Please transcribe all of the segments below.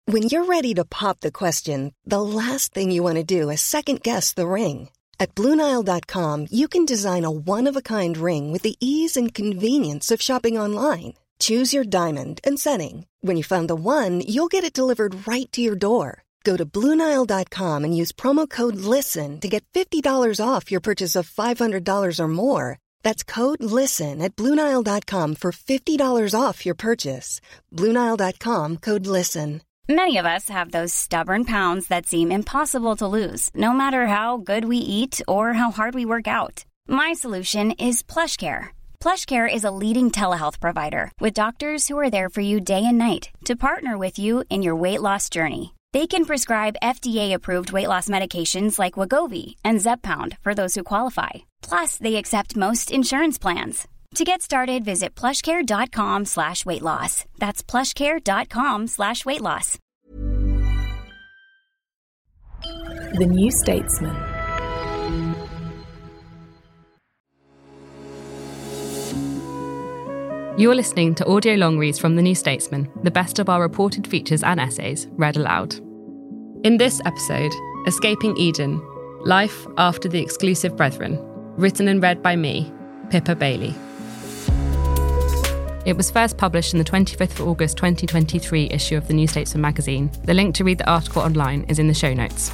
When you're ready to pop the question, the last thing you want to do is second-guess the ring. At BlueNile.com, you can design a one-of-a-kind ring with the ease and convenience of shopping online. Choose your diamond and setting. When you find the one, you'll get it delivered right to your door. Go to BlueNile.com and use promo code LISTEN to get $50 off your purchase of $500 or more. That's code LISTEN at BlueNile.com for $50 off your purchase. BlueNile.com, code LISTEN. Many of us have those stubborn pounds that seem impossible to lose, no matter how good we eat or how hard we work out. My solution is PlushCare. PlushCare is a leading telehealth provider with doctors who are there for you day and night to partner with you in your weight loss journey. They can prescribe FDA-approved weight loss medications like Wegovy and Zepbound for those who qualify. Plus, they accept most insurance plans. To get started, visit plushcare.com/weightloss. That's plushcare.com/weightloss. The New Statesman. You're listening to audio long reads from The New Statesman, the best of our reported features and essays, read aloud. In this episode, Escaping Eden, Life After the Exclusive Brethren, written and read by me, Pippa Bailey. It was first published in the 25th of August 2023 issue of The New Statesman magazine. The link to read the article online is in the show notes.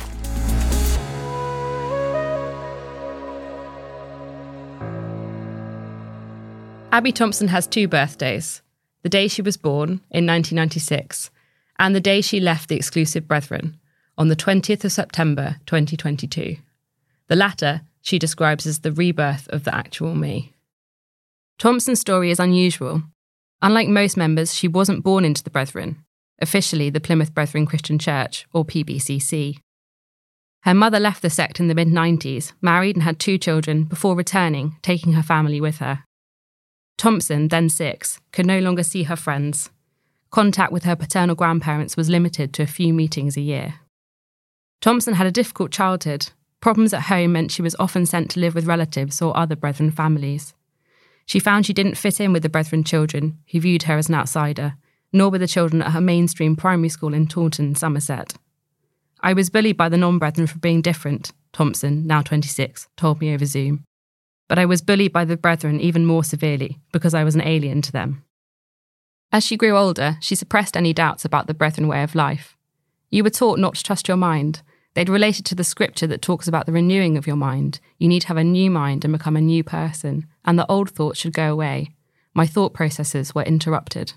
Abby Thompson has two birthdays, the day she was born, in 1996, and the day she left the Exclusive Brethren, on the 20th of September 2022. The latter she describes as the rebirth of the actual me. Thompson's story is unusual. Unlike most members, she wasn't born into the Brethren, officially the Plymouth Brethren Christian Church, or PBCC. Her mother left the sect in the mid-90s, married and had 2 children before returning, taking her family with her. Thompson, then 6, could no longer see her friends. Contact with her paternal grandparents was limited to a few meetings a year. Thompson had a difficult childhood. Problems at home meant she was often sent to live with relatives or other Brethren families. She found she didn't fit in with the Brethren children, who viewed her as an outsider, nor with the children at her mainstream primary school in Taunton, Somerset. I was bullied by the non-Brethren for being different, Thompson, now 26, told me over Zoom. But I was bullied by the Brethren even more severely, because I was an alien to them. As she grew older, she suppressed any doubts about the Brethren way of life. You were taught not to trust your mind. They'd related to the scripture that talks about the renewing of your mind. You need to have a new mind and become a new person, and the old thoughts should go away. My thought processes were interrupted.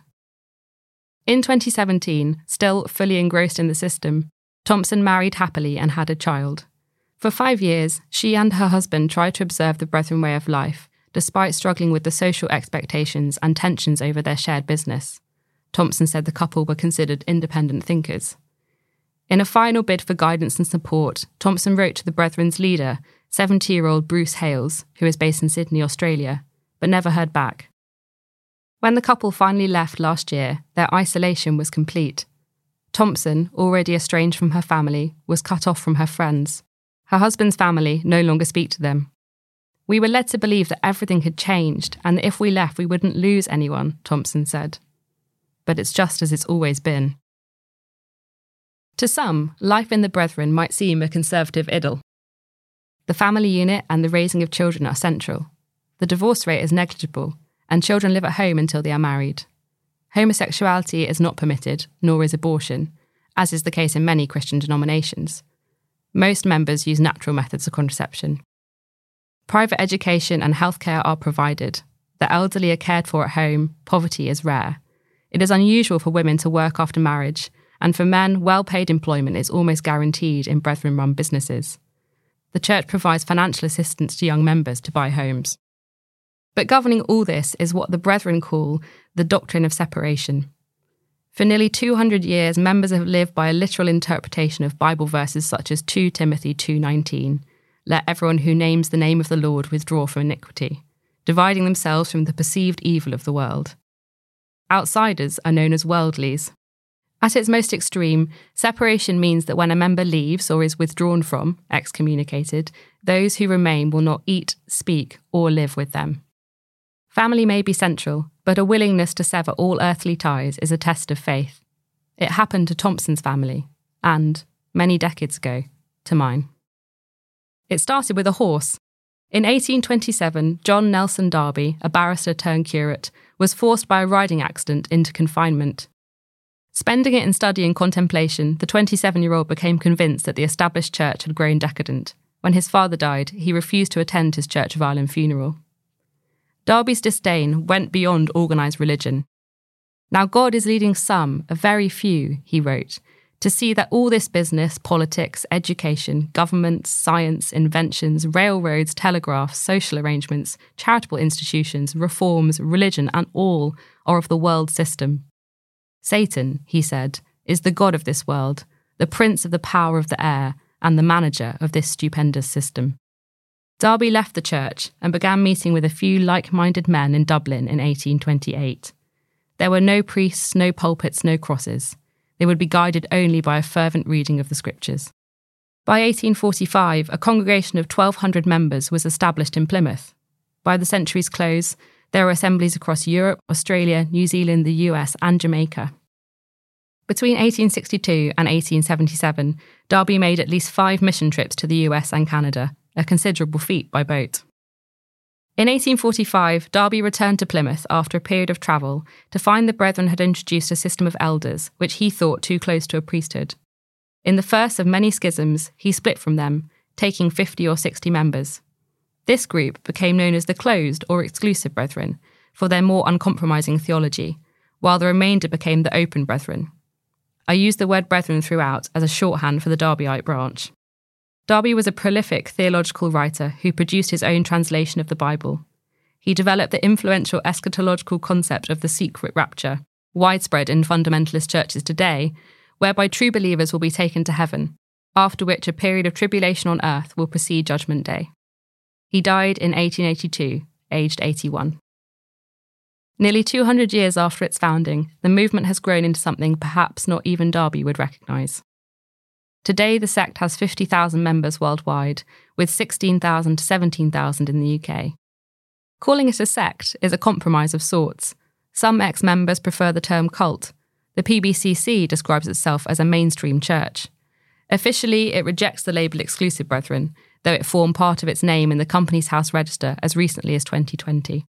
In 2017, still fully engrossed in the system, Thompson married happily and had a child. For 5 years, she and her husband tried to observe the Brethren way of life, despite struggling with the social expectations and tensions over their shared business. Thompson said the couple were considered independent thinkers. In a final bid for guidance and support, Thompson wrote to the Brethren's leader, 70-year-old Bruce Hales, who is based in Sydney, Australia, but never heard back. When the couple finally left last year, their isolation was complete. Thompson, already estranged from her family, was cut off from her friends. Her husband's family no longer speak to them. We were led to believe that everything had changed and that if we left we wouldn't lose anyone, Thompson said. But it's just as it's always been. To some, life in the Brethren might seem a conservative idyll. The family unit and the raising of children are central. The divorce rate is negligible, and children live at home until they are married. Homosexuality is not permitted, nor is abortion, as is the case in many Christian denominations. Most members use natural methods of contraception. Private education and healthcare are provided. The elderly are cared for at home. Poverty is rare. It is unusual for women to work after marriage, and for men, well-paid employment is almost guaranteed in Brethren-run businesses. The church provides financial assistance to young members to buy homes. But governing all this is what the Brethren call the doctrine of separation. For nearly 200 years, members have lived by a literal interpretation of Bible verses such as 2 Timothy 2:19, "Let everyone who names the name of the Lord withdraw from iniquity," dividing themselves from the perceived evil of the world. Outsiders are known as worldlies. At its most extreme, separation means that when a member leaves or is withdrawn from, excommunicated, those who remain will not eat, speak, or live with them. Family may be central, but a willingness to sever all earthly ties is a test of faith. It happened to Thompson's family, and, many decades ago, to mine. It started with a horse. In 1827, John Nelson Darby, a barrister turned curate, was forced by a riding accident into confinement. Spending it in study and contemplation, the 27-year-old became convinced that the established church had grown decadent. When his father died, he refused to attend his Church of Ireland funeral. Darby's disdain went beyond organised religion. "Now God is leading some, a very few," he wrote, "to see that all this business, politics, education, government, science, inventions, railroads, telegraphs, social arrangements, charitable institutions, reforms, religion, and all are of the world system. Satan," he said, "is the god of this world, the prince of the power of the air, and the manager of this stupendous system." Darby left the church and began meeting with a few like-minded men in Dublin in 1828. There were no priests, no pulpits, no crosses. They would be guided only by a fervent reading of the scriptures. By 1845, a congregation of 1,200 members was established in Plymouth. By the century's close, there were assemblies across Europe, Australia, New Zealand, the US, and Jamaica. Between 1862 and 1877, Darby made at least 5 mission trips to the US and Canada, a considerable feat by boat. In 1845, Darby returned to Plymouth after a period of travel to find the Brethren had introduced a system of elders, which he thought too close to a priesthood. In the first of many schisms, he split from them, taking 50 or 60 members. This group became known as the Closed or Exclusive Brethren for their more uncompromising theology, while the remainder became the Open Brethren. I use the word brethren throughout as a shorthand for the Darbyite branch. Darby was a prolific theological writer who produced his own translation of the Bible. He developed the influential eschatological concept of the secret rapture, widespread in fundamentalist churches today, whereby true believers will be taken to heaven, after which a period of tribulation on earth will precede Judgment Day. He died in 1882, aged 81. Nearly 200 years after its founding, the movement has grown into something perhaps not even Darby would recognise. Today, the sect has 50,000 members worldwide, with 16,000 to 17,000 in the UK. Calling it a sect is a compromise of sorts. Some ex-members prefer the term cult. The PBCC describes itself as a mainstream church. Officially, it rejects the label Exclusive Brethren, though it formed part of its name in the Companies House Register as recently as 2020.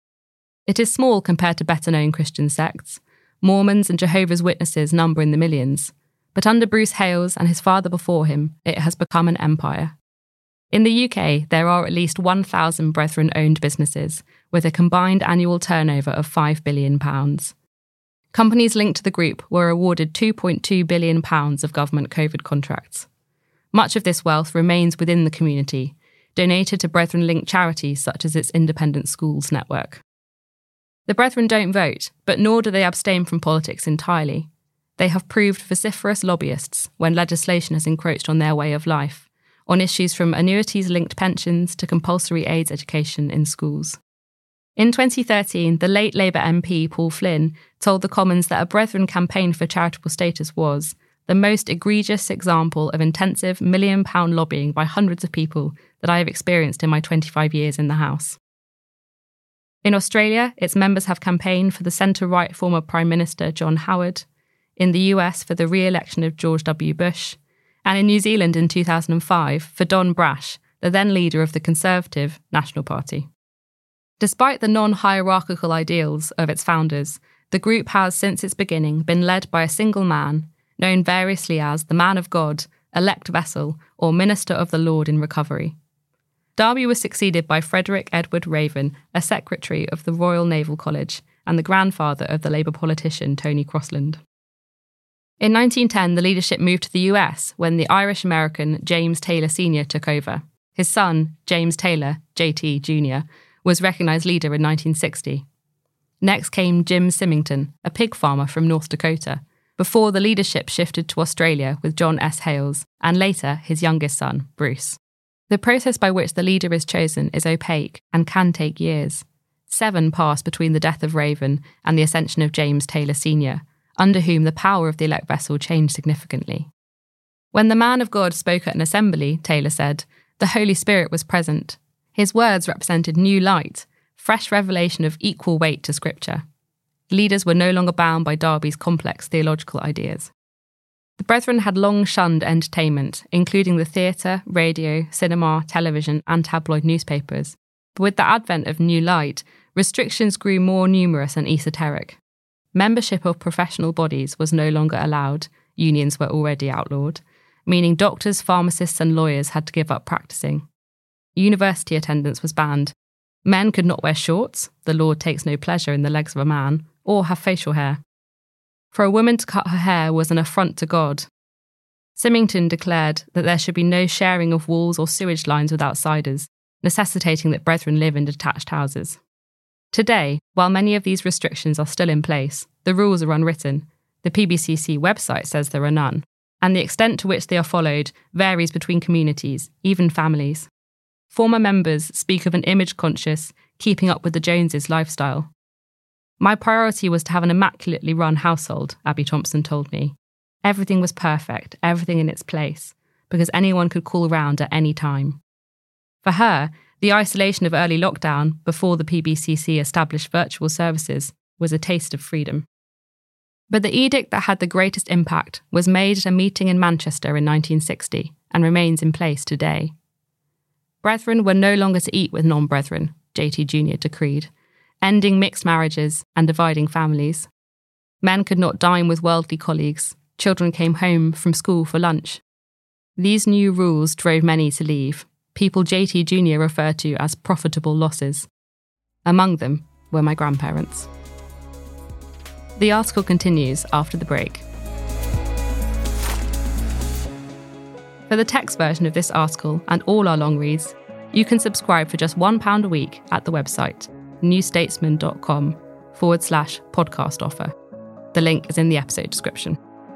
It is small compared to better-known Christian sects. Mormons and Jehovah's Witnesses number in the millions. But under Bruce Hales and his father before him, it has become an empire. In the UK, there are at least 1,000 Brethren-owned businesses, with a combined annual turnover of £5 billion. Companies linked to the group were awarded £2.2 billion of government COVID contracts. Much of this wealth remains within the community, donated to Brethren-linked charities such as its independent schools network. The Brethren don't vote, but nor do they abstain from politics entirely. They have proved vociferous lobbyists when legislation has encroached on their way of life, on issues from annuities-linked pensions to compulsory AIDS education in schools. In 2013, the late Labour MP Paul Flynn told the Commons that a Brethren campaign for charitable status was the most egregious example of intensive £1 million lobbying by hundreds of people that I have experienced in my 25 years in the House. In Australia, its members have campaigned for the centre-right former Prime Minister John Howard, in the US for the re-election of George W. Bush, and in New Zealand in 2005 for Don Brash, the then leader of the Conservative National Party. Despite the non-hierarchical ideals of its founders, the group has since its beginning been led by a single man, known variously as the Man of God, Elect Vessel, or Minister of the Lord in Recovery. Darby was succeeded by Frederick Edward Raven, a secretary of the Royal Naval College and the grandfather of the Labour politician Tony Crosland. In 1910, the leadership moved to the US when the Irish-American James Taylor Sr. took over. His son, James Taylor, JT Jr., was recognised leader in 1960. Next came Jim Symington, a pig farmer from North Dakota, before the leadership shifted to Australia with John S. Hales, and later his youngest son, Bruce. The process by which the leader is chosen is opaque and can take years. 7 passed between the death of Raven and the ascension of James Taylor Sr., under whom the power of the elect vessel changed significantly. When the man of God spoke at an assembly, Taylor said, the Holy Spirit was present. His words represented new light, fresh revelation of equal weight to Scripture. Leaders were no longer bound by Darby's complex theological ideas. The Brethren had long shunned entertainment, including the theatre, radio, cinema, television, and tabloid newspapers. But with the advent of New Light, restrictions grew more numerous and esoteric. Membership of professional bodies was no longer allowed, unions were already outlawed, meaning doctors, pharmacists, and lawyers had to give up practicing. University attendance was banned. Men could not wear shorts, the Lord takes no pleasure in the legs of a man, or have facial hair. For a woman to cut her hair was an affront to God. Symington declared that there should be no sharing of walls or sewage lines with outsiders, necessitating that brethren live in detached houses. Today, while many of these restrictions are still in place, the rules are unwritten. The PBCC website says there are none, and the extent to which they are followed varies between communities, even families. Former members speak of an image-conscious, keeping up with the Joneses lifestyle. My priority was to have an immaculately run household, Abby Thompson told me. Everything was perfect, everything in its place, because anyone could call round at any time. For her, the isolation of early lockdown, before the PBCC established virtual services, was a taste of freedom. But the edict that had the greatest impact was made at a meeting in Manchester in 1960 and remains in place today. Brethren were no longer to eat with non-brethren, JT Jr. decreed, ending mixed marriages and dividing families. Men could not dine with worldly colleagues. Children came home from school for lunch. These new rules drove many to leave, people JT Jr. referred to as profitable losses. Among them were my grandparents. The article continues after the break. For the text version of this article and all our long reads, you can subscribe for just £1 a week at the website newstatesman.com/podcast offer. The link is in the episode description.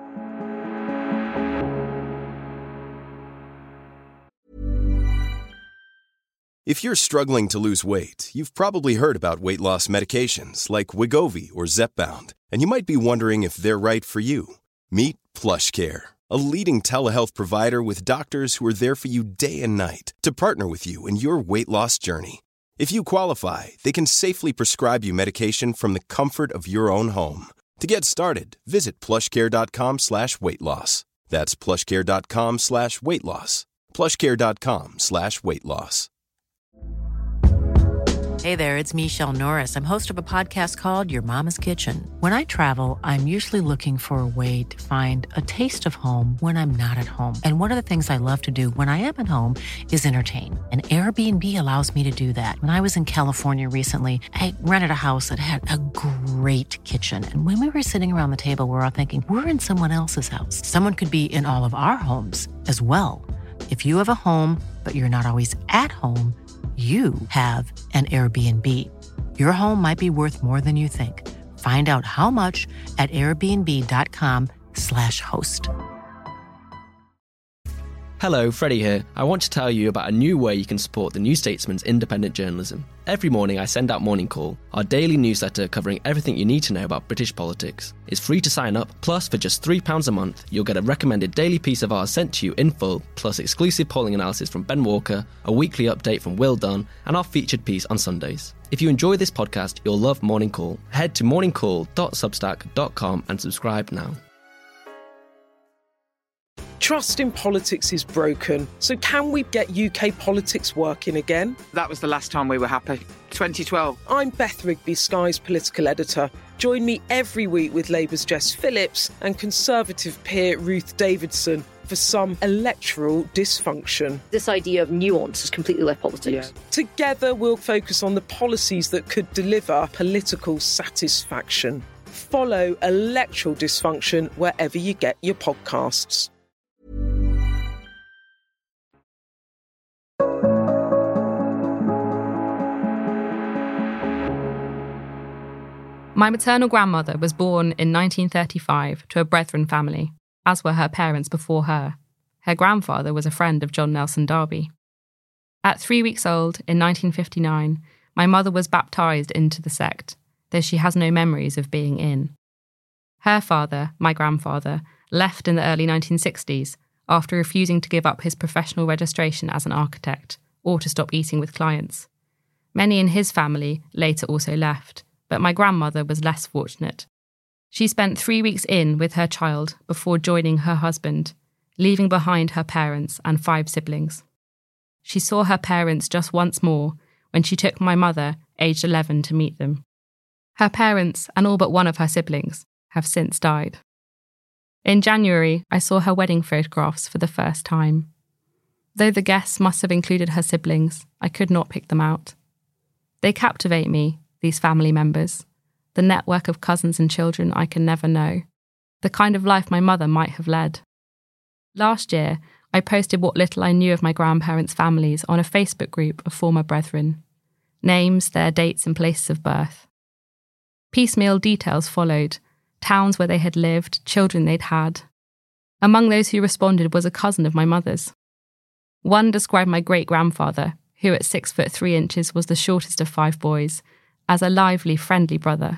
If you're struggling to lose weight, you've probably heard about weight loss medications like Wegovy or Zepbound, and you might be wondering if they're right for you. Meet PlushCare, a leading telehealth provider with doctors who are there for you day and night to partner with you in your weight loss journey. If you qualify, they can safely prescribe you medication from the comfort of your own home. To get started, visit plushcare.com/weight-loss. That's plushcare.com/weight-loss. plushcare.com/weight-loss. Hey there, it's Michelle Norris. I'm host of a podcast called Your Mama's Kitchen. When I travel, I'm usually looking for a way to find a taste of home when I'm not at home. And one of the things I love to do when I am at home is entertain. And Airbnb allows me to do that. When I was in California recently, I rented a house that had a great kitchen. And when we were sitting around the table, we're all thinking, we're in someone else's house. Someone could be in all of our homes as well. If you have a home, but you're not always at home, you have an Airbnb. Your home might be worth more than you think. Find out how much at airbnb.com/host. Hello, Freddie here. I want to tell you about a new way you can support the New Statesman's independent journalism. Every morning I send out Morning Call, our daily newsletter covering everything you need to know about British politics. It's free to sign up, plus for just £3 a month, you'll get a recommended daily piece of ours sent to you in full, plus exclusive polling analysis from Ben Walker, a weekly update from Will Dunn, and our featured piece on Sundays. If you enjoy this podcast, you'll love Morning Call. Head to morningcall.substack.com and subscribe now. Trust in politics is broken, so can we get UK politics working again? That was the last time we were happy. 2012. I'm Beth Rigby, Sky's political editor. Join me every week with Labour's Jess Phillips and Conservative peer Ruth Davidson for some electoral dysfunction. This idea of nuance has completely left politics. Yeah. Together we'll focus on the policies that could deliver political satisfaction. Follow Electoral Dysfunction wherever you get your podcasts. My maternal grandmother was born in 1935 to a Brethren family, as were her parents before her. Her grandfather was a friend of John Nelson Darby. At 3 weeks old, in 1959, my mother was baptised into the sect, though she has no memories of being in. Her father, my grandfather, left in the early 1960s after refusing to give up his professional registration as an architect or to stop eating with clients. Many in his family later also left, but my grandmother was less fortunate. She spent 3 weeks in with her child before joining her husband, leaving behind her parents and 5 siblings. She saw her parents just once more when she took my mother, aged 11, to meet them. Her parents, and all but one of her siblings, have since died. In January, I saw her wedding photographs for the first time. Though the guests must have included her siblings, I could not pick them out. They captivate me, these family members, the network of cousins and children I can never know, the kind of life my mother might have led. Last year, I posted what little I knew of my grandparents' families on a Facebook group of former brethren. Names, their dates and places of birth. Piecemeal details followed, towns where they had lived, children they'd had. Among those who responded was a cousin of my mother's. One described my great-grandfather, who at 6'3" was the shortest of 5 boys, as a lively, friendly brother.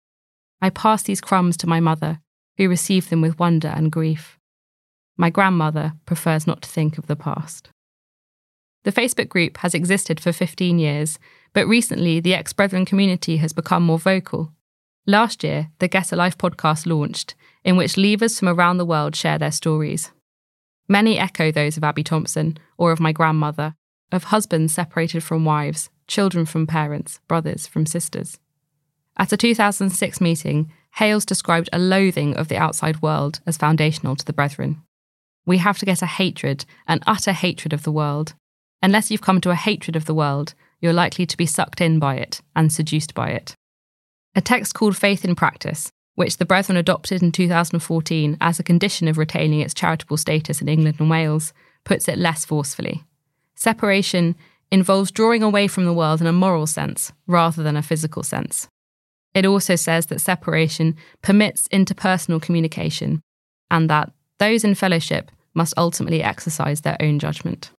I passed these crumbs to my mother, who received them with wonder and grief. My grandmother prefers not to think of the past. The Facebook group has existed for 15 years, but recently the ex-brethren community has become more vocal. Last year, the Get a Life podcast launched, in which leavers from around the world share their stories. Many echo those of Abby Thompson, or of my grandmother, of husbands separated from wives, children from parents, brothers from sisters. At a 2006 meeting, Hales described a loathing of the outside world as foundational to the brethren. We have to get a hatred, an utter hatred of the world. Unless you've come to a hatred of the world, you're likely to be sucked in by it and seduced by it. A text called Faith in Practice, which the Brethren adopted in 2014 as a condition of retaining its charitable status in England and Wales, puts it less forcefully. Separation involves drawing away from the world in a moral sense rather than a physical sense. It also says that separation permits interpersonal communication and that those in fellowship must ultimately exercise their own judgment.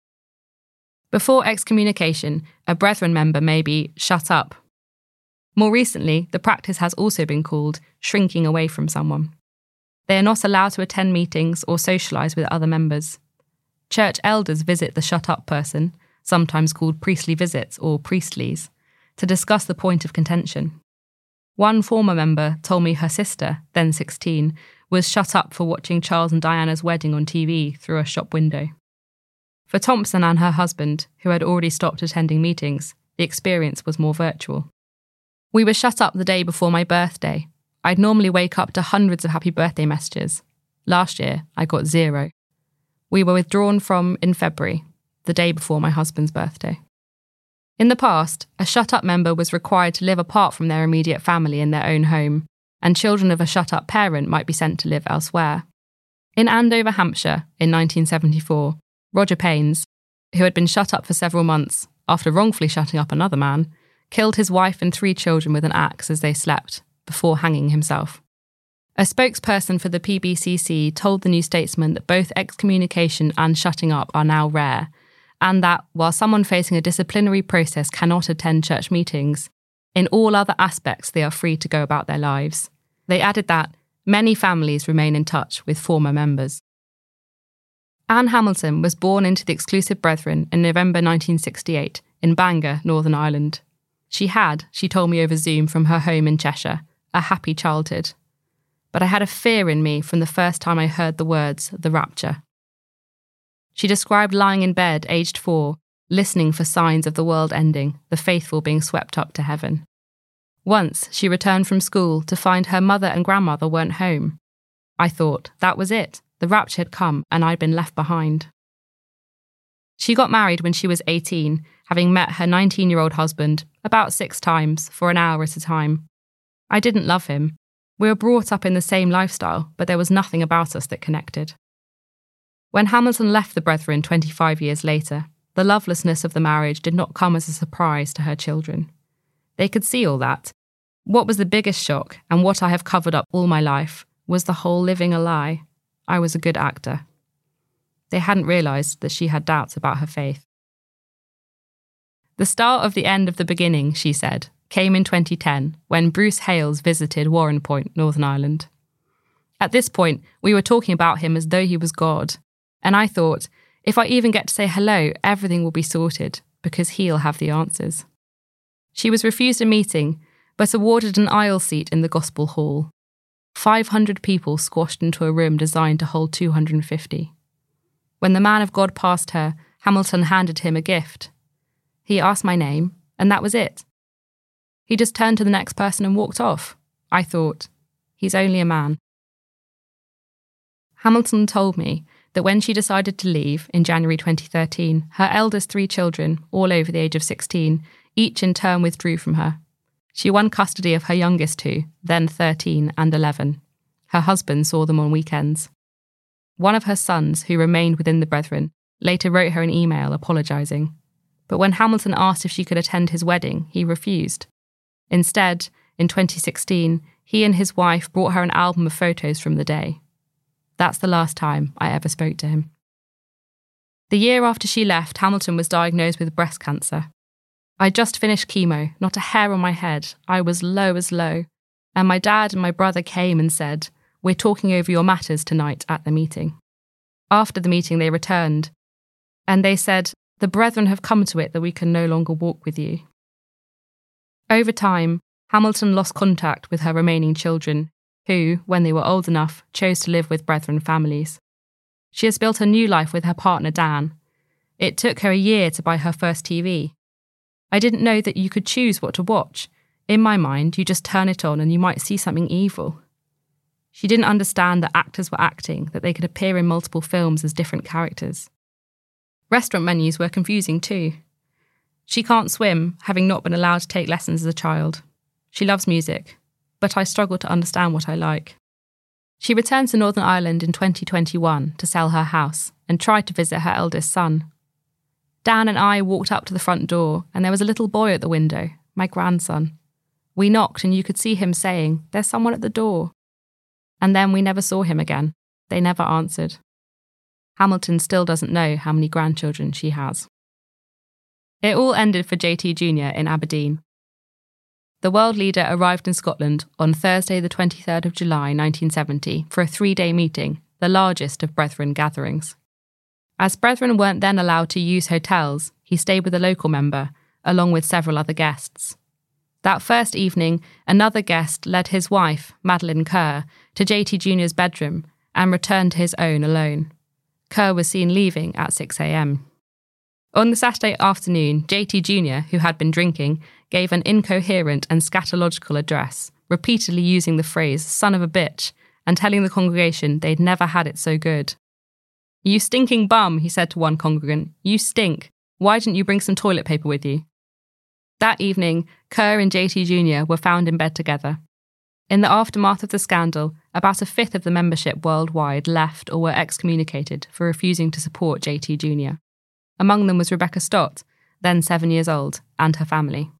Before excommunication, a Brethren member may be shut up. More recently, the practice has also been called shrinking away from someone. They are not allowed to attend meetings or socialise with other members. Church elders visit the shut-up person, sometimes called priestly visits or priestlies, to discuss the point of contention. One former member told me her sister, then 16, was shut up for watching Charles and Diana's wedding on TV through a shop window. For Thompson and her husband, who had already stopped attending meetings, the experience was more virtual. We were shut up the day before my birthday. I'd normally wake up to hundreds of happy birthday messages. Last year, I got 0. We were withdrawn from in February, the day before my husband's birthday. In the past, a shut-up member was required to live apart from their immediate family in their own home, and children of a shut-up parent might be sent to live elsewhere. In Andover, Hampshire, in 1974, Roger Paynes, who had been shut up for several months after wrongfully shutting up another man, killed his wife and 3 children with an axe as they slept, before hanging himself. A spokesperson for the PBCC told the New Statesman that both excommunication and shutting up are now rare, and that, while someone facing a disciplinary process cannot attend church meetings, in all other aspects they are free to go about their lives. They added that many families remain in touch with former members. Anne Hamilton was born into the Exclusive Brethren in November 1968 in Bangor, Northern Ireland. She had, she told me over Zoom from her home in Cheshire, a happy childhood. But I had a fear in me from the first time I heard the words, the rapture. She described lying in bed, aged 4, listening for signs of the world ending, the faithful being swept up to heaven. Once, she returned from school to find her mother and grandmother weren't home. I thought, that was it. The rapture had come and I'd been left behind. She got married when she was 18, having met her 19-year-old husband about 6 times for an hour at a time. I didn't love him. We were brought up in the same lifestyle, but there was nothing about us that connected. When Hamilton left the Brethren 25 years later, the lovelessness of the marriage did not come as a surprise to her children. They could see all that. What was the biggest shock, and what I have covered up all my life, was the whole living a lie. I was a good actor. They hadn't realised that she had doubts about her faith. The start of the end of the beginning, she said, came in 2010 when Bruce Hales visited Warren Point, Northern Ireland. At this point, we were talking about him as though he was God, and I thought, if I even get to say hello, everything will be sorted, because he'll have the answers. She was refused a meeting, but awarded an aisle seat in the Gospel Hall. 500 people squashed into a room designed to hold 250. When the man of God passed her, Hamilton handed him a gift. He asked my name, and that was it. He just turned to the next person and walked off. I thought, he's only a man. Hamilton told me that when she decided to leave in January 2013, her eldest 3 children, all over the age of 16, each in turn withdrew from her. She won custody of her youngest 2, then 13 and 11. Her husband saw them on weekends. One of her sons, who remained within the Brethren, later wrote her an email apologising. But when Hamilton asked if she could attend his wedding, he refused. Instead, in 2016, he and his wife brought her an album of photos from the day. That's the last time I ever spoke to him. The year after she left, Hamilton was diagnosed with breast cancer. I'd just finished chemo, not a hair on my head. I was low as low. And my dad and my brother came and said, "We're talking over your matters tonight at the meeting." After the meeting, they returned, and they said, "The Brethren have come to it that we can no longer walk with you." Over time, Hamilton lost contact with her remaining children, who, when they were old enough, chose to live with Brethren families. She has built a new life with her partner Dan. It took her a year to buy her first TV. I didn't know that you could choose what to watch. In my mind, you just turn it on and you might see something evil. She didn't understand that actors were acting, that they could appear in multiple films as different characters. Restaurant menus were confusing too. She can't swim, having not been allowed to take lessons as a child. She loves music, but I struggle to understand what I like. She returned to Northern Ireland in 2021 to sell her house and tried to visit her eldest son. Dan and I walked up to the front door and there was a little boy at the window, my grandson. We knocked and you could see him saying, "There's someone at the door." And then we never saw him again. They never answered. Hamilton still doesn't know how many grandchildren she has. It all ended for JT Jr. in Aberdeen. The world leader arrived in Scotland on Thursday the 23rd of July 1970 for a 3-day meeting, the largest of Brethren gatherings. As Brethren weren't then allowed to use hotels, he stayed with a local member, along with several other guests. That first evening, another guest led his wife, Madeleine Kerr, to JT Jr.'s bedroom and returned to his own alone. Kerr was seen leaving at 6 a.m. On the Saturday afternoon, JT Jr., who had been drinking, gave an incoherent and scatological address, repeatedly using the phrase "son of a bitch" and telling the congregation they'd never had it so good. "You stinking bum," he said to one congregant. "You stink. Why didn't you bring some toilet paper with you?" That evening, Kerr and JT Jr. were found in bed together. In the aftermath of the scandal, about a fifth of the membership worldwide left or were excommunicated for refusing to support JT Jr. Among them was Rebecca Stott, then 7 years old, and her family.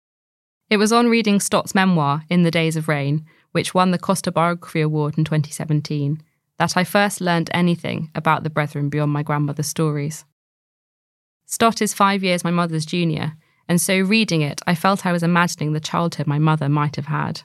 It was on reading Stott's memoir, In the Days of Rain, which won the Costa Biography Award in 2017, that I first learned anything about the Brethren beyond my grandmother's stories. Stott is 5 years my mother's junior, and so reading it, I felt I was imagining the childhood my mother might have had.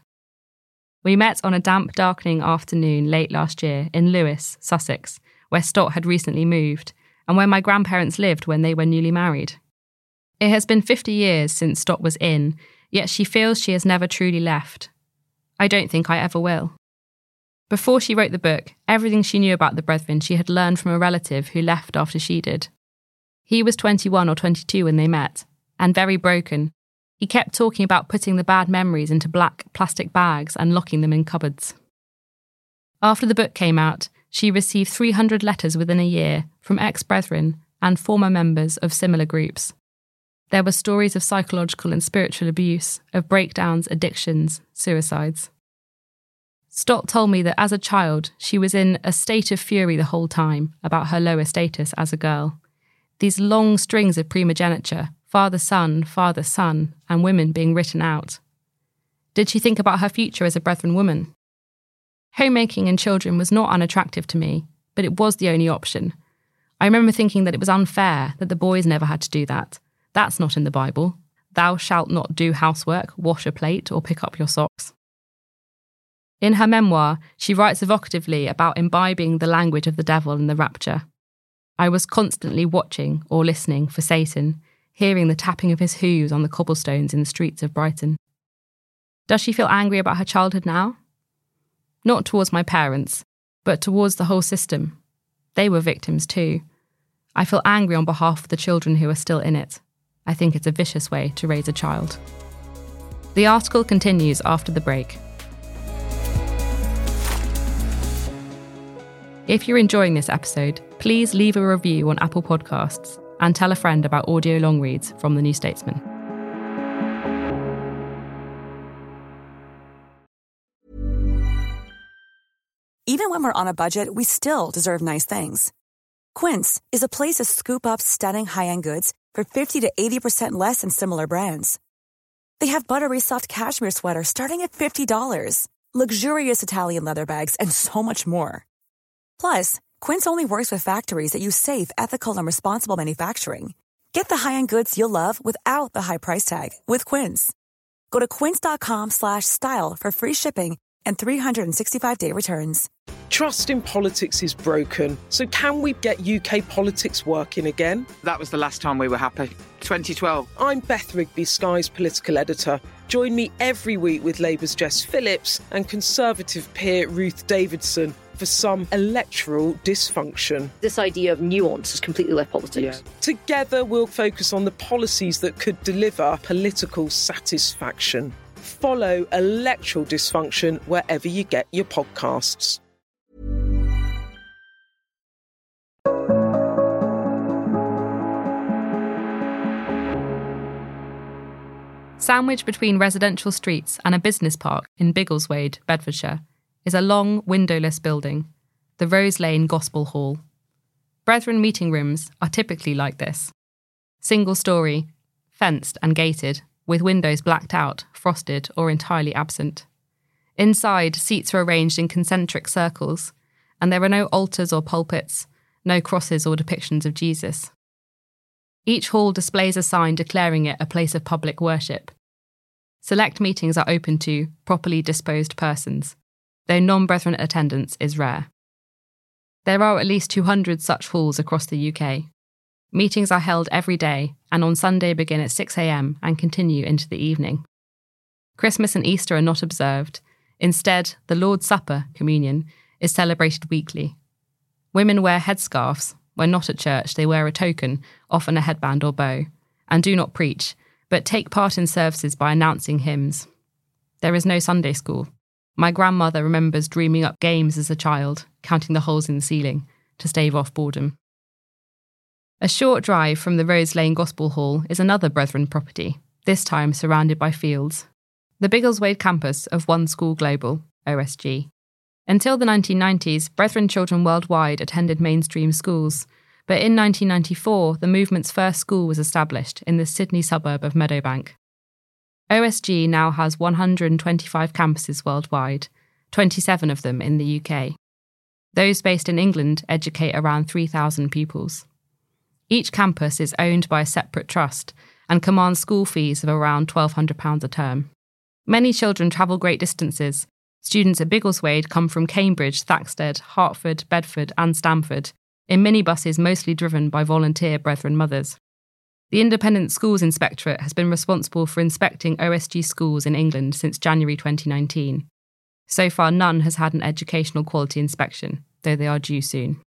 We met on a damp, darkening afternoon late last year in Lewes, Sussex, where Stott had recently moved, and where my grandparents lived when they were newly married. It has been 50 years since Stott was in, yet she feels she has never truly left. I don't think I ever will. Before she wrote the book, everything she knew about the Brethren she had learned from a relative who left after she did. He was 21 or 22 when they met, and very broken. He kept talking about putting the bad memories into black plastic bags and locking them in cupboards. After the book came out, she received 300 letters within a year from ex-Brethren and former members of similar groups. There were stories of psychological and spiritual abuse, of breakdowns, addictions, suicides. Stott told me that as a child, she was in a state of fury the whole time about her lower status as a girl. These long strings of primogeniture, father-son, and women being written out. Did she think about her future as a Brethren woman? Homemaking and children was not unattractive to me, but it was the only option. I remember thinking that it was unfair that the boys never had to do that. That's not in the Bible. Thou shalt not do housework, wash a plate, or pick up your socks. In her memoir, she writes evocatively about imbibing the language of the devil in the rapture. I was constantly watching or listening for Satan, hearing the tapping of his hooves on the cobblestones in the streets of Brighton. Does she feel angry about her childhood now? Not towards my parents, but towards the whole system. They were victims too. I feel angry on behalf of the children who are still in it. I think it's a vicious way to raise a child. The article continues after the break. If you're enjoying this episode, please leave a review on Apple Podcasts and tell a friend about audio long reads from The New Statesman. Even when we're on a budget, we still deserve nice things. Quince is a place to scoop up stunning high-end goods for 50 to 80% less than similar brands. They have buttery soft cashmere sweaters starting at $50, luxurious Italian leather bags, and so much more. Plus, Quince only works with factories that use safe, ethical, and responsible manufacturing. Get the high-end goods you'll love without the high price tag with Quince. Go to quince.com/style for free shipping and 365-day returns. Trust in politics is broken, so can we get UK politics working again? That was the last time we were happy. 2012. I'm Beth Rigby, Sky's political editor. Join me every week with Labour's Jess Phillips and Conservative peer Ruth Davidson for some electoral dysfunction. This idea of nuance has completely left politics. Together, we'll focus on the policies that could deliver political satisfaction. Follow Electoral Dysfunction wherever you get your podcasts. Sandwiched between residential streets and a business park in Biggleswade, Bedfordshire, is a long, windowless building, the Rose Lane Gospel Hall. Brethren meeting rooms are typically like this. Single-storey, fenced and gated, with windows blacked out, frosted or entirely absent. Inside, seats are arranged in concentric circles, and there are no altars or pulpits, no crosses or depictions of Jesus. Each hall displays a sign declaring it a place of public worship. Select meetings are open to properly disposed persons, though non-Brethren attendance is rare. There are at least 200 such halls across the UK. Meetings are held every day and on Sunday begin at 6 a.m. and continue into the evening. Christmas and Easter are not observed. Instead, the Lord's Supper, communion, is celebrated weekly. Women wear headscarves. When not at church, they wear a token, often a headband or bow, and do not preach, but take part in services by announcing hymns. There is no Sunday school. My grandmother remembers dreaming up games as a child, counting the holes in the ceiling, to stave off boredom. A short drive from the Rose Lane Gospel Hall is another Brethren property, this time surrounded by fields. The Biggleswade campus of One School Global, OSG. Until the 1990s, Brethren children worldwide attended mainstream schools, but in 1994, the movement's first school was established in the Sydney suburb of Meadowbank. OSG now has 125 campuses worldwide, 27 of them in the UK. Those based in England educate around 3,000 pupils. Each campus is owned by a separate trust and commands school fees of around £1,200 a term. Many children travel great distances. Students at Biggleswade come from Cambridge, Thaxted, Hertford, Bedford and Stamford, in minibuses mostly driven by volunteer Brethren mothers. The Independent Schools Inspectorate has been responsible for inspecting OSG schools in England since January 2019. So far, none has had an educational quality inspection, though they are due soon.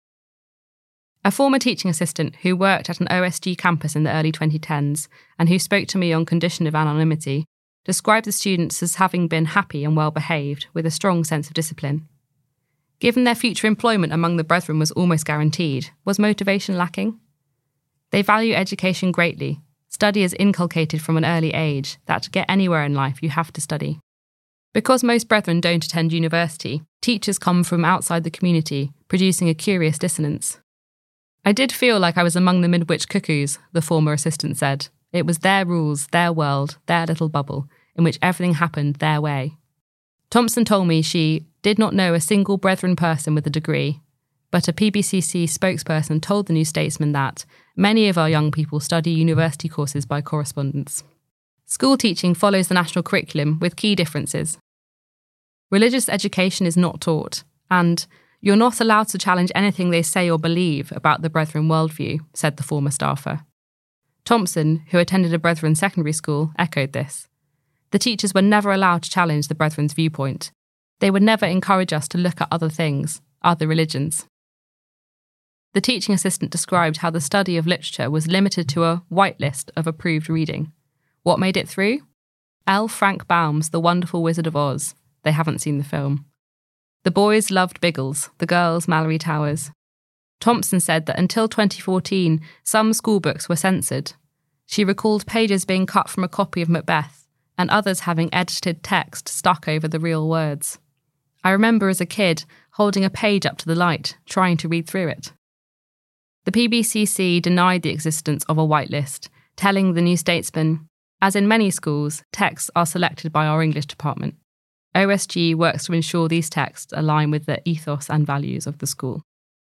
A former teaching assistant who worked at an OSG campus in the early 2010s and who spoke to me on condition of anonymity described the students as having been happy and well behaved with a strong sense of discipline. Given their future employment among the Brethren was almost guaranteed, was motivation lacking? They value education greatly. Study is inculcated from an early age that to get anywhere in life you have to study. Because most Brethren don't attend university, teachers come from outside the community, producing a curious dissonance. I did feel like I was among the Midwich cuckoos, the former assistant said. It was their rules, their world, their little bubble, in which everything happened their way. Thompson told me she did not know a single Brethren person with a degree, but a PBCC spokesperson told the New Statesman that many of our young people study university courses by correspondence. School teaching follows the national curriculum with key differences. Religious education is not taught, and you're not allowed to challenge anything they say or believe about the Brethren worldview, said the former staffer. Thompson, who attended a Brethren secondary school, echoed this. The teachers were never allowed to challenge the Brethren's viewpoint. They would never encourage us to look at other things, other religions. The teaching assistant described how the study of literature was limited to a whitelist of approved reading. What made it through? L. Frank Baum's The Wonderful Wizard of Oz. They haven't seen the film. The boys loved Biggles, the girls Mallory Towers. Thompson said that until 2014, some school books were censored. She recalled pages being cut from a copy of Macbeth and others having edited text stuck over the real words. I remember as a kid holding a page up to the light, trying to read through it. The PBCC denied the existence of a whitelist, telling the New Statesman, as in many schools, texts are selected by our English department. OSG works to ensure these texts align with the ethos and values of the school.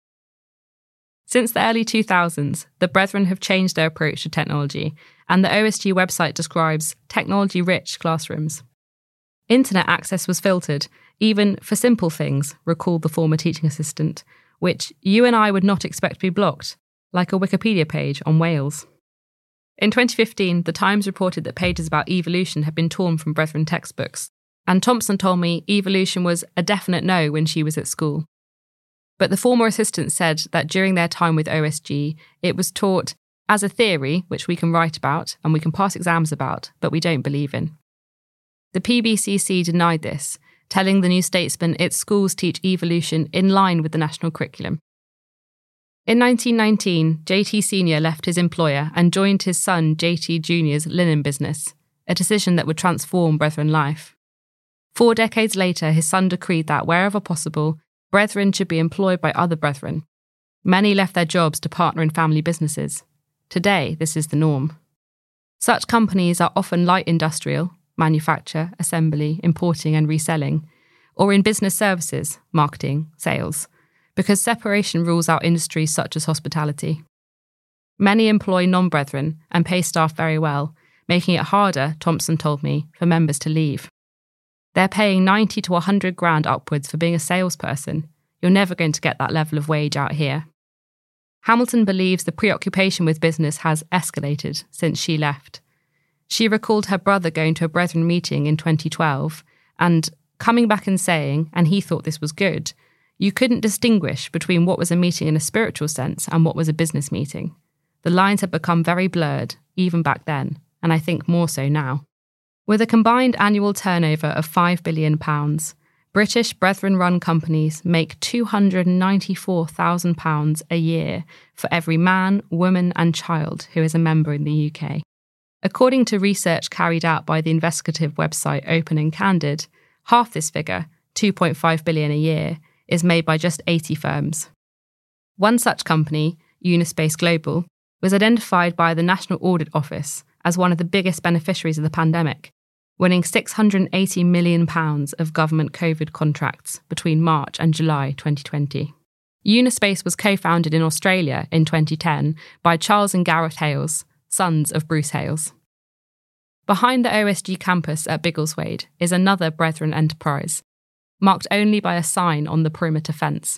Since the early 2000s, the Brethren have changed their approach to technology, and the OSG website describes technology-rich classrooms. Internet access was filtered, even for simple things, recalled the former teaching assistant, which you and I would not expect to be blocked, like a Wikipedia page on whales. In 2015, The Times reported that pages about evolution had been torn from Brethren textbooks, and Thompson told me evolution was a definite no when she was at school. But the former assistant said that during their time with OSG, it was taught as a theory, which we can write about and we can pass exams about, but we don't believe in. The PBCC denied this, telling the New Statesman its schools teach evolution in line with the national curriculum. In 1919, JT Sr. left his employer and joined his son JT Jr.'s linen business, a decision that would transform Brethren life. 4 decades later, his son decreed that, wherever possible, Brethren should be employed by other Brethren. Many left their jobs to partner in family businesses. Today, this is the norm. Such companies are often light industrial, manufacture, assembly, importing and reselling, or in business services, marketing, sales, because separation rules out industries such as hospitality. Many employ non-Brethren and pay staff very well, making it harder, Thompson told me, for members to leave. They're paying 90 to 100 grand upwards for being a salesperson. You're never going to get that level of wage out here. Hamilton believes the preoccupation with business has escalated since she left. She recalled her brother going to a Brethren meeting in 2012 and coming back and saying, and he thought this was good, you couldn't distinguish between what was a meeting in a spiritual sense and what was a business meeting. The lines had become very blurred, even back then, and I think more so now. With a combined annual turnover of £5 billion, British Brethren-run companies make £294,000 a year for every man, woman and child who is a member in the UK. According to research carried out by the investigative website Open and Candid, half this figure, £2.5 billion a year, is made by just 80 firms. One such company, Unispace Global, was identified by the National Audit Office as one of the biggest beneficiaries of the pandemic, winning £680 million of government COVID contracts between March and July 2020. Unispace was co-founded in Australia in 2010 by Charles and Gareth Hales, sons of Bruce Hales. Behind the OSG campus at Biggleswade is another Brethren enterprise, marked only by a sign on the perimeter fence.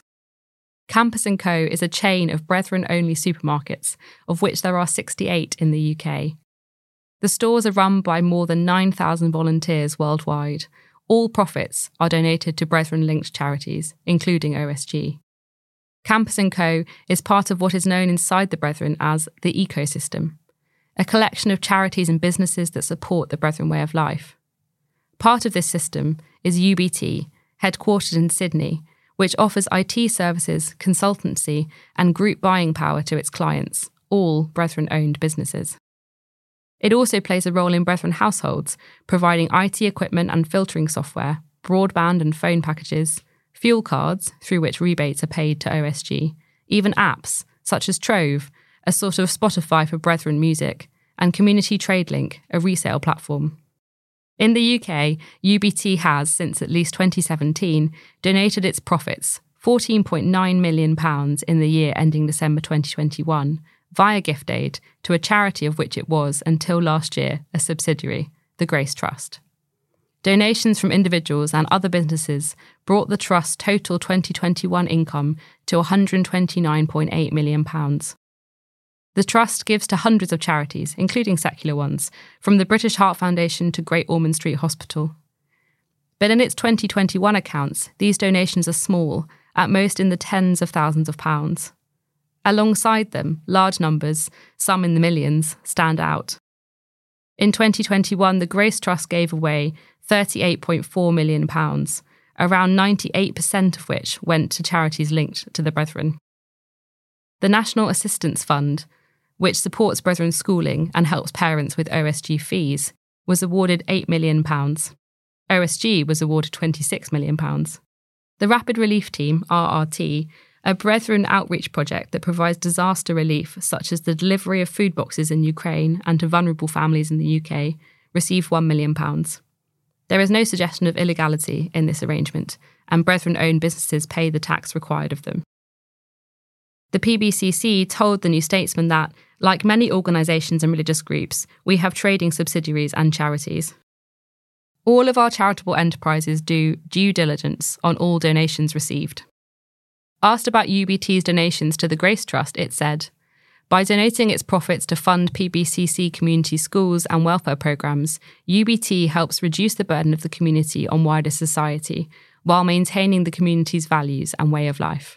Campus & Co is a chain of Brethren-only supermarkets, of which there are 68 in the UK. The stores are run by more than 9,000 volunteers worldwide. All profits are donated to Brethren-linked charities, including OSG. Campus & Co is part of what is known inside the Brethren as the ecosystem, a collection of charities and businesses that support the Brethren way of life. Part of this system is UBT, headquartered in Sydney, which offers IT services, consultancy, and group buying power to its clients, all Brethren-owned businesses. It also plays a role in Brethren households, providing IT equipment and filtering software, broadband and phone packages, fuel cards, through which rebates are paid to OSG, even apps, such as Trove, a sort of Spotify for Brethren music, and Community TradeLink, a resale platform. In the UK, UBT has, since at least 2017, donated its profits, £14.9 million in the year ending December 2021, via gift aid to a charity of which it was, until last year, a subsidiary, the Grace Trust. Donations from individuals and other businesses brought the Trust's total 2021 income to £129.8 million. The Trust gives to hundreds of charities, including secular ones, from the British Heart Foundation to Great Ormond Street Hospital. But in its 2021 accounts, these donations are small, at most in the tens of thousands of pounds. Alongside them, large numbers, some in the millions, stand out. In 2021, the Grace Trust gave away £38.4 million, around 98% of which went to charities linked to the Brethren. The National Assistance Fund, which supports Brethren schooling and helps parents with OSG fees, was awarded £8 million. OSG was awarded £26 million. The Rapid Relief Team, RRT, a Brethren outreach project that provides disaster relief such as the delivery of food boxes in Ukraine and to vulnerable families in the UK, received £1 million. There is no suggestion of illegality in this arrangement, and Brethren-owned businesses pay the tax required of them. The PBCC told the New Statesman that, like many organisations and religious groups, we have trading subsidiaries and charities. All of our charitable enterprises do due diligence on all donations received. Asked about UBT's donations to the Grace Trust, it said, by donating its profits to fund PBCC community schools and welfare programmes, UBT helps reduce the burden of the community on wider society while maintaining the community's values and way of life.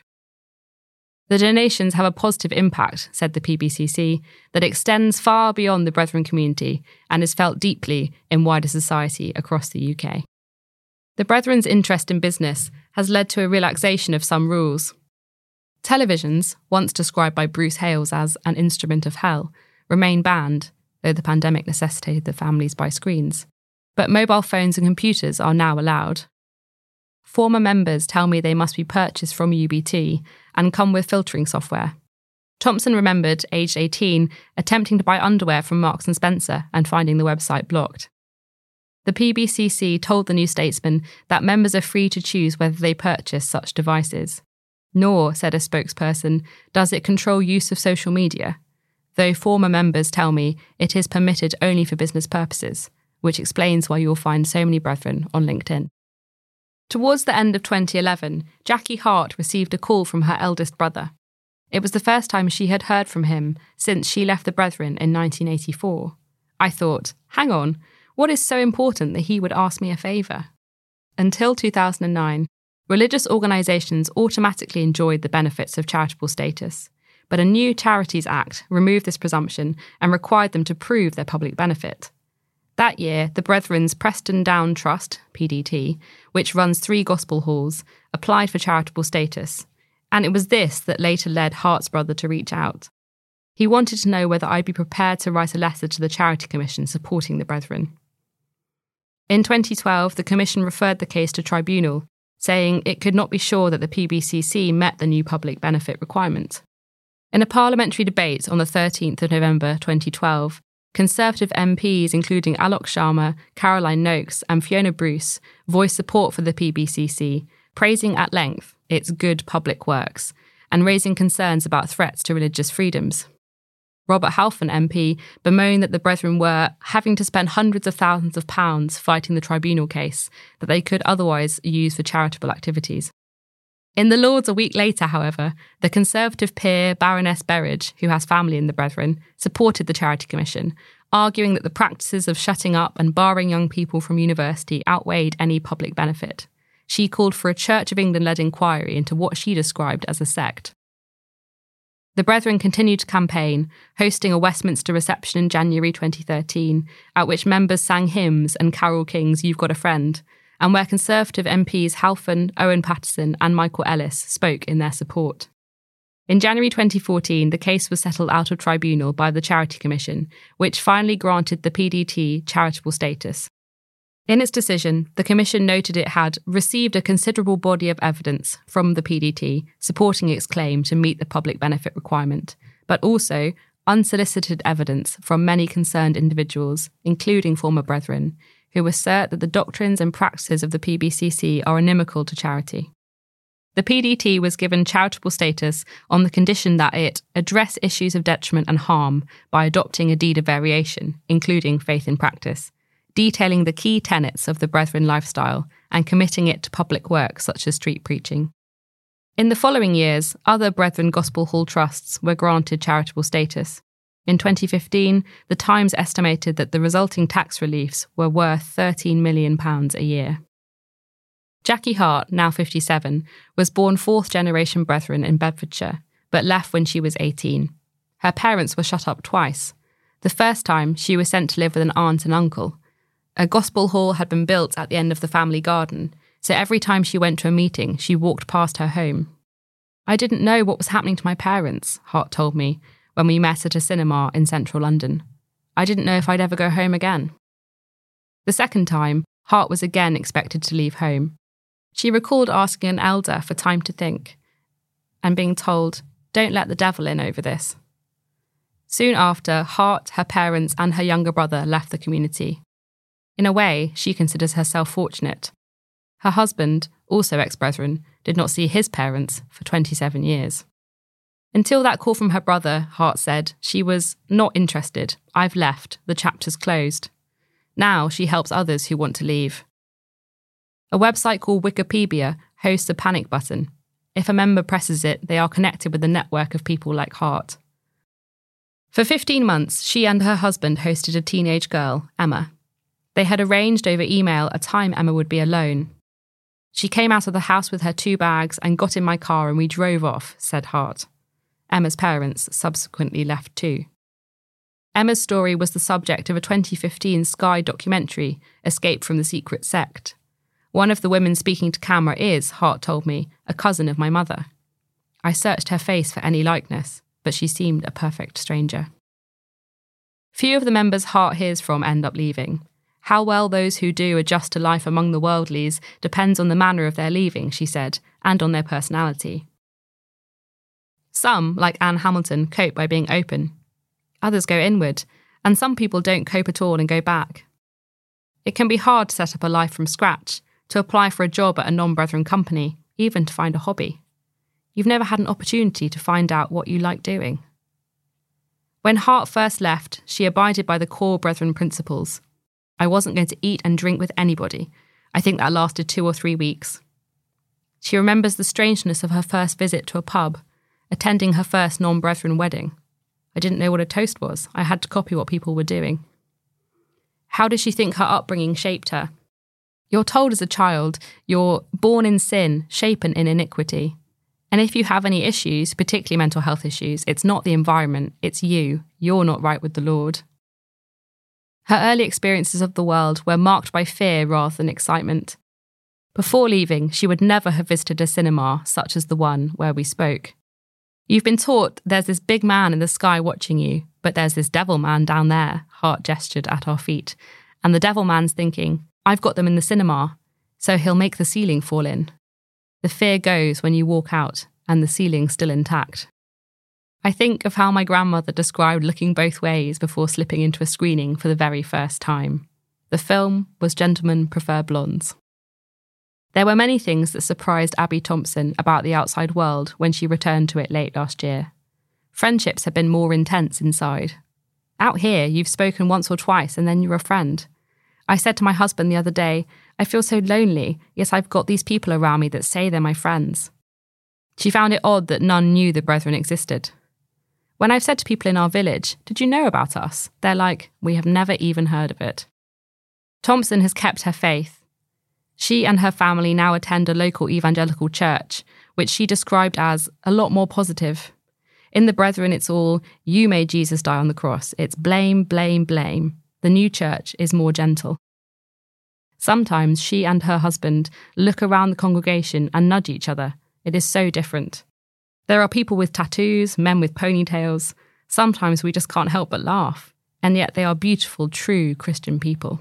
The donations have a positive impact, said the PBCC, that extends far beyond the Brethren community and is felt deeply in wider society across the UK. The Brethren's interest in business has led to a relaxation of some rules. Televisions, once described by Bruce Hales as an instrument of hell, remain banned, though the pandemic necessitated the families buy screens. But mobile phones and computers are now allowed. Former members tell me they must be purchased from UBT and come with filtering software. Thompson remembered, aged 18, attempting to buy underwear from Marks & Spencer and finding the website blocked. The PBCC told the New Statesman that members are free to choose whether they purchase such devices. Nor, said a spokesperson, does it control use of social media, though former members tell me it is permitted only for business purposes, which explains why you'll find so many Brethren on LinkedIn. Towards the end of 2011, Jackie Hart received a call from her eldest brother. It was the first time she had heard from him since she left the Brethren in 1984. I thought, hang on, what is so important that he would ask me a favour? Until 2009, religious organisations automatically enjoyed the benefits of charitable status, but a new Charities Act removed this presumption and required them to prove their public benefit. That year, the Brethren's Preston Down Trust, PDT, which runs 3 gospel halls, applied for charitable status, and it was this that later led Hart's brother to reach out. He wanted to know whether I'd be prepared to write a letter to the Charity Commission supporting the Brethren. In 2012, the Commission referred the case to tribunal, saying it could not be sure that the PBCC met the new public benefit requirement. In a parliamentary debate on the 13th of November 2012, Conservative MPs including Alok Sharma, Caroline Noakes and Fiona Bruce voiced support for the PBCC, praising at length its good public works and raising concerns about threats to religious freedoms. Robert Halfon MP bemoaned that the Brethren were having to spend hundreds of thousands of pounds fighting the tribunal case that they could otherwise use for charitable activities. In the Lords a week later, however, the Conservative peer Baroness Berridge, who has family in the Brethren, supported the Charity Commission, arguing that the practices of shutting up and barring young people from university outweighed any public benefit. She called for a Church of England-led inquiry into what she described as a sect. The Brethren continued to campaign, hosting a Westminster reception in January 2013, at which members sang hymns and Carole King's You've Got a Friend, and where Conservative MPs Halfon, Owen Paterson and Michael Ellis spoke in their support. In January 2014, the case was settled out of tribunal by the Charity Commission, which finally granted the PDT charitable status. In its decision, the Commission noted it had received a considerable body of evidence from the PDT supporting its claim to meet the public benefit requirement, but also unsolicited evidence from many concerned individuals, including former Brethren, who assert that the doctrines and practices of the PBCC are inimical to charity. The PDT was given charitable status on the condition that it address issues of detriment and harm by adopting a deed of variation, including faith in practice, detailing the key tenets of the Brethren lifestyle and committing it to public work such as street preaching. In the following years, other Brethren Gospel Hall trusts were granted charitable status. In 2015, the Times estimated that the resulting tax reliefs were worth £13 million a year. Jackie Hart, now 57, was born fourth-generation Brethren in Bedfordshire, but left when she was 18. Her parents were shut up twice. The first time, she was sent to live with an aunt and uncle. A gospel hall had been built at the end of the family garden, so every time she went to a meeting, she walked past her home. I didn't know what was happening to my parents, Hart told me, when we met at a cinema in central London. I didn't know if I'd ever go home again. The second time, Hart was again expected to leave home. She recalled asking an elder for time to think, and being told, "Don't let the devil in over this." Soon after, Hart, her parents, and her younger brother left the community. In a way, she considers herself fortunate. Her husband, also ex-Brethren, did not see his parents for 27 years. Until that call from her brother, Hart said, she was not interested. I've left. The chapter's closed. Now she helps others who want to leave. A website called Wikipedia hosts a panic button. If a member presses it, they are connected with a network of people like Hart. For 15 months, she and her husband hosted a teenage girl, Emma. They had arranged over email a time Emma would be alone. She came out of the house with her 2 bags and got in my car and we drove off, said Hart. Emma's parents subsequently left too. Emma's story was the subject of a 2015 Sky documentary, Escape from the Secret Sect. One of the women speaking to camera is, Hart told me, a cousin of my mother. I searched her face for any likeness, but she seemed a perfect stranger. Few of the members Hart hears from end up leaving. How well those who do adjust to life among the worldlies depends on the manner of their leaving, she said, and on their personality. Some, like Anne Hamilton, cope by being open. Others go inward, and some people don't cope at all and go back. It can be hard to set up a life from scratch, to apply for a job at a non-Brethren company, even to find a hobby. You've never had an opportunity to find out what you like doing. When Hart first left, she abided by the core Brethren principles. I wasn't going to eat and drink with anybody. I think that lasted 2 or 3 weeks. She remembers the strangeness of her first visit to a pub, attending her first non-Brethren wedding. I didn't know what a toast was. I had to copy what people were doing. How does she think her upbringing shaped her? You're told as a child, you're born in sin, shapen in iniquity. And if you have any issues, particularly mental health issues, it's not the environment, it's you. You're not right with the Lord. Her early experiences of the world were marked by fear rather than excitement. Before leaving, she would never have visited a cinema such as the one where we spoke. You've been taught there's this big man in the sky watching you, but there's this devil man down there, Hart gestured at our feet. And the devil man's thinking, I've got them in the cinema, so he'll make the ceiling fall in. The fear goes when you walk out and the ceiling's still intact. I think of how my grandmother described looking both ways before slipping into a screening for the very first time. The film was Gentlemen Prefer Blondes. There were many things that surprised Abby Thompson about the outside world when she returned to it late last year. Friendships had been more intense inside. Out here, you've spoken once or twice and then you're a friend. I said to my husband the other day, I feel so lonely, yet I've got these people around me that say they're my friends. She found it odd that none knew the Brethren existed. When I've said to people in our village, did you know about us? They're like, we have never even heard of it. Thompson has kept her faith. She and her family now attend a local evangelical church, which she described as a lot more positive. In the Brethren, it's all, you made Jesus die on the cross. It's blame, blame, blame. The new church is more gentle. Sometimes she and her husband look around the congregation and nudge each other. It is so different. There are people with tattoos, men with ponytails. Sometimes we just can't help but laugh, and yet they are beautiful, true Christian people.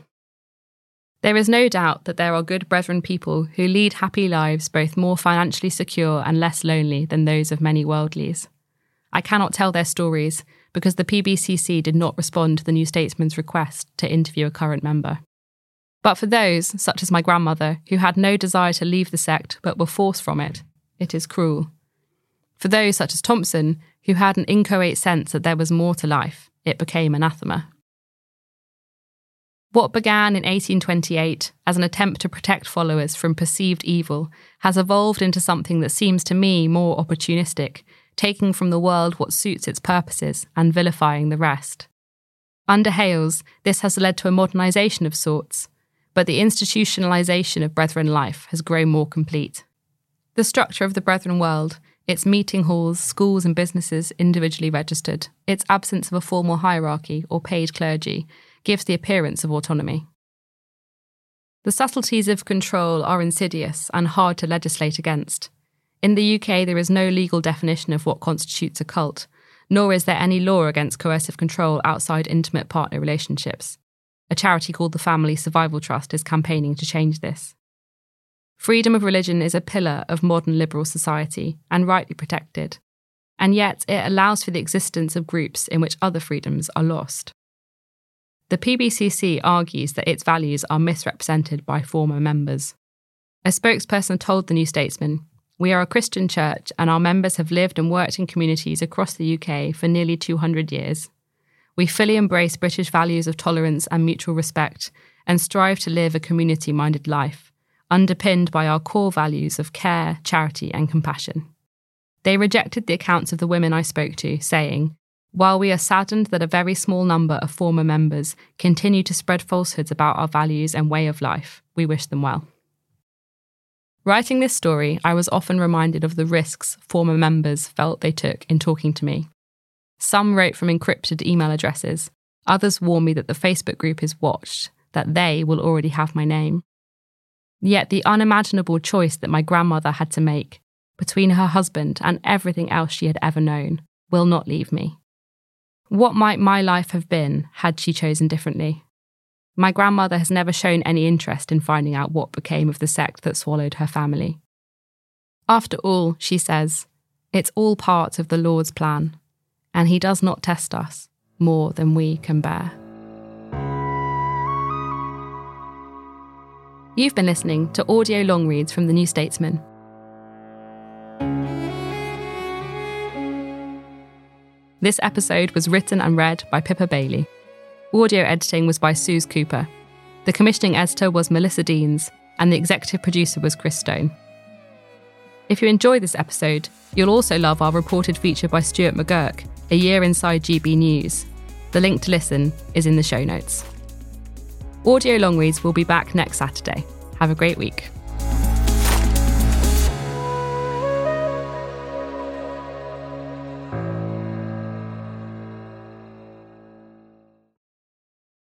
There is no doubt that there are good Brethren people who lead happy lives both more financially secure and less lonely than those of many worldlies. I cannot tell their stories because the PBCC did not respond to the New Statesman's request to interview a current member. But for those, such as my grandmother, who had no desire to leave the sect but were forced from it, it is cruel. For those, such as Thompson, who had an inchoate sense that there was more to life, it became anathema. What began in 1828 as an attempt to protect followers from perceived evil has evolved into something that seems to me more opportunistic, taking from the world what suits its purposes and vilifying the rest. Under Hales, this has led to a modernisation of sorts, but the institutionalisation of Brethren life has grown more complete. The structure of the Brethren world, its meeting halls, schools and businesses individually registered, its absence of a formal hierarchy or paid clergy, gives the appearance of autonomy. The subtleties of control are insidious and hard to legislate against. In the UK, there is no legal definition of what constitutes a cult, nor is there any law against coercive control outside intimate partner relationships. A charity called the Family Survival Trust is campaigning to change this. Freedom of religion is a pillar of modern liberal society and rightly protected, and yet it allows for the existence of groups in which other freedoms are lost. The PBCC argues that its values are misrepresented by former members. A spokesperson told the New Statesman, "We are a Christian church and our members have lived and worked in communities across the UK for nearly 200 years. We fully embrace British values of tolerance and mutual respect and strive to live a community-minded life, underpinned by our core values of care, charity and compassion." They rejected the accounts of the women I spoke to, saying, "While we are saddened that a very small number of former members continue to spread falsehoods about our values and way of life, we wish them well." Writing this story, I was often reminded of the risks former members felt they took in talking to me. Some wrote from encrypted email addresses, others warned me that the Facebook group is watched, that they will already have my name. Yet the unimaginable choice that my grandmother had to make, between her husband and everything else she had ever known, will not leave me. What might my life have been had she chosen differently? My grandmother has never shown any interest in finding out what became of the sect that swallowed her family. After all, she says, it's all part of the Lord's plan, and he does not test us more than we can bear. You've been listening to audio long reads from The New Statesman. This episode was written and read by Pippa Bailey. Audio editing was by Suze Cooper. The commissioning editor was Melissa Deans, and the executive producer was Chris Stone. If you enjoyed this episode, you'll also love our reported feature by Stuart McGurk, A Year Inside GB News. The link to listen is in the show notes. Audio long reads will be back next Saturday. Have a great week.